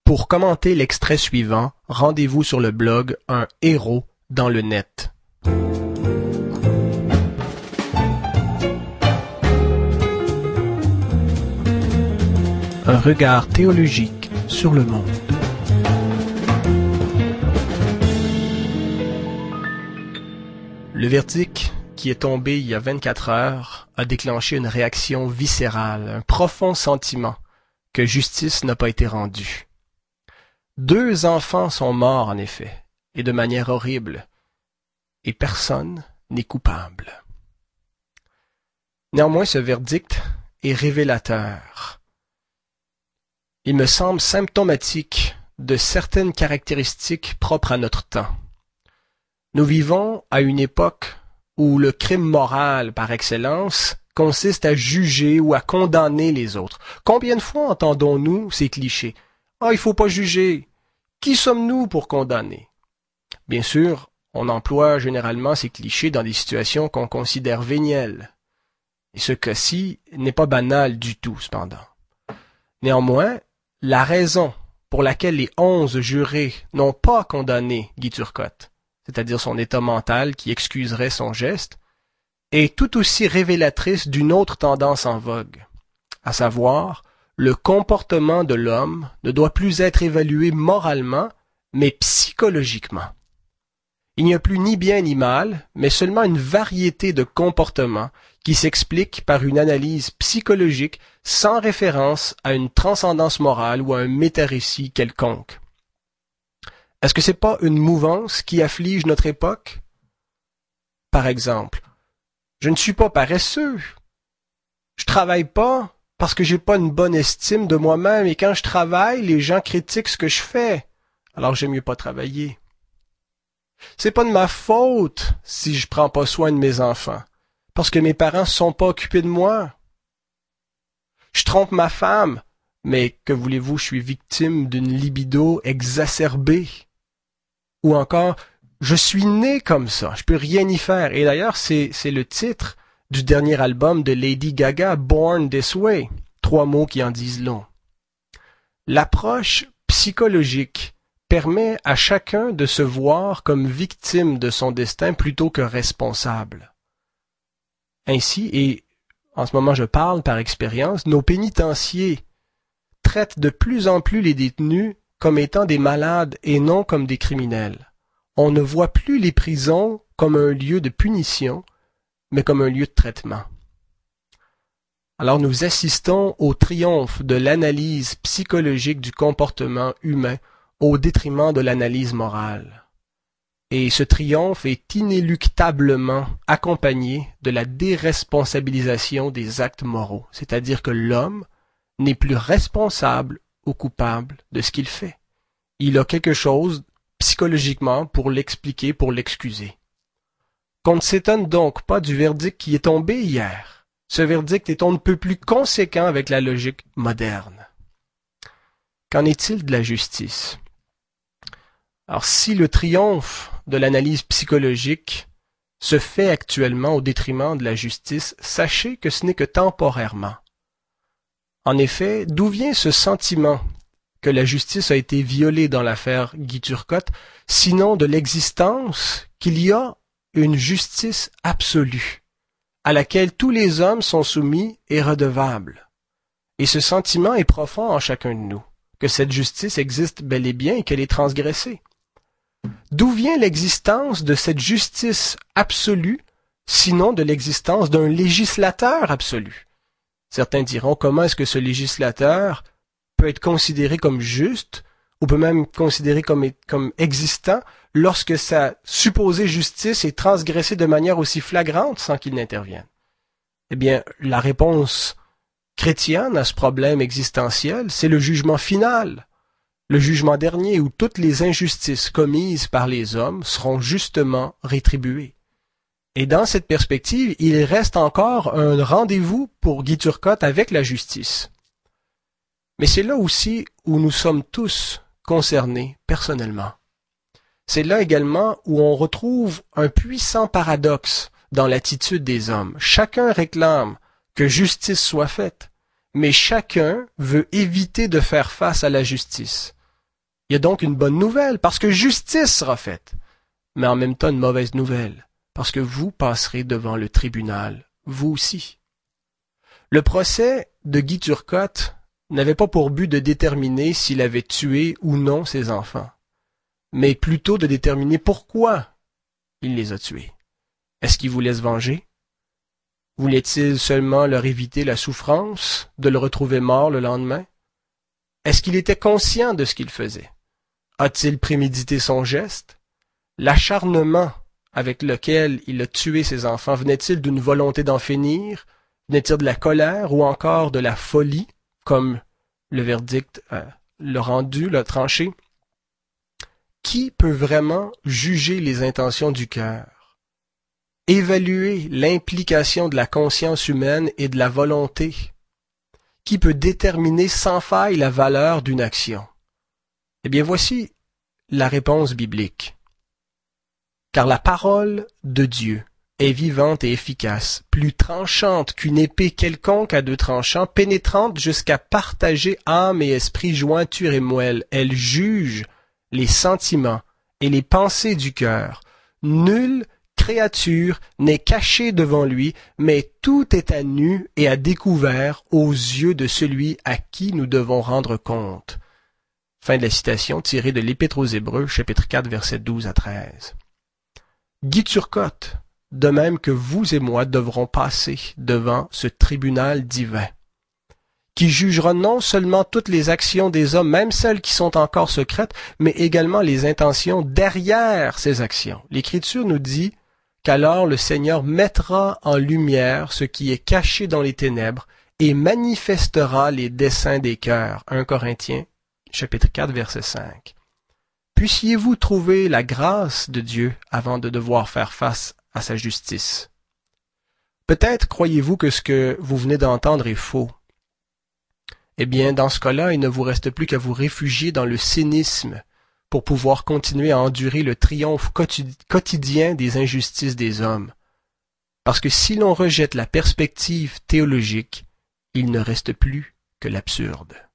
Pour commenter l'extrait suivant, rendez-vous sur le blog Un héros dans le net. Un regard théologique sur le monde. Le verdict qui est tombé il y a 24 heures a déclenché une réaction viscérale, un profond sentiment que justice n'a pas été rendue. 2 enfants sont morts en effet, et de manière horrible, et personne n'est coupable. Néanmoins, ce verdict est révélateur. Il me semble symptomatique de certaines caractéristiques propres à notre temps. Nous vivons à une époque où le crime moral par excellence consiste à juger ou à condamner les autres. Combien de fois entendons-nous ces clichés? « Ah, il faut pas juger. Qui sommes-nous pour condamner? » Bien sûr, on emploie généralement ces clichés dans des situations qu'on considère vénielles. Et ce cas-ci n'est pas banal du tout, cependant. Néanmoins, la raison pour laquelle les 11 jurés n'ont pas condamné Guy Turcotte, c'est-à-dire son état mental qui excuserait son geste, est tout aussi révélatrice d'une autre tendance en vogue, à savoir, le comportement de l'homme ne doit plus être évalué moralement, mais psychologiquement. Il n'y a plus ni bien ni mal, mais seulement une variété de comportements qui s'explique par une analyse psychologique sans référence à une transcendance morale ou à un métarécit quelconque. Est-ce que c'est pas une mouvance qui afflige notre époque? Par exemple, je ne suis pas paresseux. Je travaille pas parce que j'ai pas une bonne estime de moi-même et quand je travaille, les gens critiquent ce que je fais. Alors j'aime mieux pas travailler. C'est pas de ma faute si je prends pas soin de mes enfants, parce que mes parents se sont pas occupés de moi. Je trompe ma femme, mais que voulez-vous, je suis victime d'une libido exacerbée. Ou encore, je suis né comme ça, je peux rien y faire. Et d'ailleurs, c'est le titre du dernier album de Lady Gaga, Born This Way. 3 mots qui en disent long. L'approche psychologique permet à chacun de se voir comme victime de son destin plutôt que responsable. Ainsi, et en ce moment je parle par expérience, nos pénitenciers traitent de plus en plus les détenus comme étant des malades et non comme des criminels. On ne voit plus les prisons comme un lieu de punition, mais comme un lieu de traitement. Alors nous assistons au triomphe de l'analyse psychologique du comportement humain au détriment de l'analyse morale. Et ce triomphe est inéluctablement accompagné de la déresponsabilisation des actes moraux, c'est-à-dire que l'homme n'est plus responsable ou coupable de ce qu'il fait. Il a quelque chose psychologiquement pour l'expliquer, pour l'excuser. Qu'on ne s'étonne donc pas du verdict qui est tombé hier. Ce verdict est on ne peut plus conséquent avec la logique moderne. Qu'en est-il de la justice? Alors, si le triomphe de l'analyse psychologique se fait actuellement au détriment de la justice, sachez que ce n'est que temporairement. En effet, d'où vient ce sentiment que la justice a été violée dans l'affaire Guy Turcotte, sinon de l'existence qu'il y a une justice absolue, à laquelle tous les hommes sont soumis et redevables. Et ce sentiment est profond en chacun de nous, que cette justice existe bel et bien et qu'elle est transgressée. D'où vient l'existence de cette justice absolue, sinon de l'existence d'un législateur absolu? Certains diront comment est-ce que ce législateur peut être considéré comme juste, ou peut même considéré comme existant, lorsque sa supposée justice est transgressée de manière aussi flagrante sans qu'il n'intervienne? Eh bien, la réponse chrétienne à ce problème existentiel, c'est le jugement final, le jugement dernier où toutes les injustices commises par les hommes seront justement rétribuées. Et dans cette perspective, il reste encore un rendez-vous pour Guy Turcotte avec la justice. Mais c'est là aussi où nous sommes tous concernés personnellement. C'est là également où on retrouve un puissant paradoxe dans l'attitude des hommes. Chacun réclame que justice soit faite, mais chacun veut éviter de faire face à la justice. Il y a donc une bonne nouvelle, parce que justice sera faite, mais en même temps une mauvaise nouvelle, parce que vous passerez devant le tribunal, vous aussi. Le procès de Guy Turcotte n'avait pas pour but de déterminer s'il avait tué ou non ses enfants, mais plutôt de déterminer pourquoi il les a tués. Est-ce qu'il voulait se venger? Voulait-il seulement leur éviter la souffrance de le retrouver mort le lendemain? Est-ce qu'il était conscient de ce qu'il faisait? A-t-il prémédité son geste? L'acharnement avec lequel il a tué ses enfants venait-il d'une volonté d'en finir? Venait-il de la colère ou encore de la folie, comme le verdict l'a rendu, l'a tranché? Qui peut vraiment juger les intentions du cœur? Évaluer l'implication de la conscience humaine et de la volonté? Qui peut déterminer sans faille la valeur d'une action? Eh bien, voici la réponse biblique. Car la parole de Dieu est vivante et efficace, plus tranchante qu'une épée quelconque à deux tranchants, pénétrante jusqu'à partager âme et esprit, jointure et moelle. Elle juge les sentiments et les pensées du cœur. Nulle créature n'est cachée devant lui, mais tout est à nu et à découvert aux yeux de celui à qui nous devons rendre compte. Fin de la citation tirée de l'Épître aux Hébreux, chapitre 4, versets 12 à 13. Guy Turcotte, de même que vous et moi, devrons passer devant ce tribunal divin, qui jugera non seulement toutes les actions des hommes, même celles qui sont encore secrètes, mais également les intentions derrière ces actions. L'Écriture nous dit qu'alors le Seigneur mettra en lumière ce qui est caché dans les ténèbres et manifestera les desseins des cœurs. 1 Corinthiens, chapitre 4, verset 5. Puissiez-vous trouver la grâce de Dieu avant de devoir faire face à sa justice. Peut-être croyez-vous que ce que vous venez d'entendre est faux. Eh bien, dans ce cas-là, il ne vous reste plus qu'à vous réfugier dans le cynisme pour pouvoir continuer à endurer le triomphe quotidien des injustices des hommes. Parce que si l'on rejette la perspective théologique, il ne reste plus que l'absurde.